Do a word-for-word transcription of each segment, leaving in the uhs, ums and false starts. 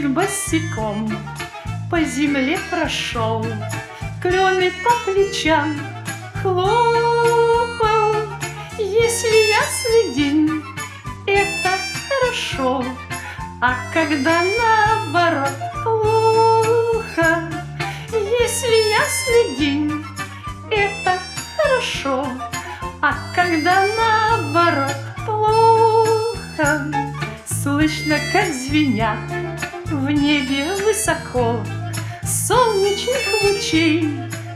Мальчик босиком по земле прошел, клены по плечам хлопал. Если ясный день, это хорошо, а когда наоборот плохо. Если ясный день, это хорошо, а когда наоборот плохо. Слышно, как звенят в небе высоко солнечных лучей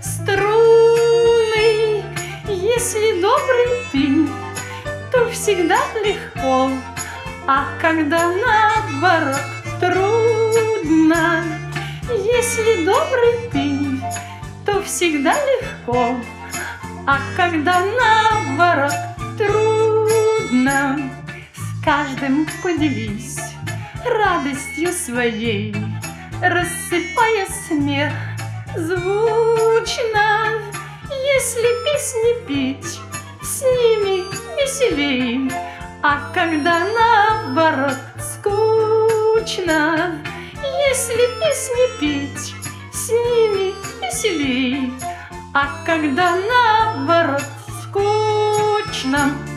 струны. Если добрый ты, то всегда легко, а когда наоборот трудно. Если добрый ты, то всегда легко, а когда наоборот трудно. С каждым поделись радостью своей, рассыпая смех звучно. Если песни петь, с ними веселей, а когда наоборот скучно. Если песни петь, с ними веселей, а когда наоборот скучно.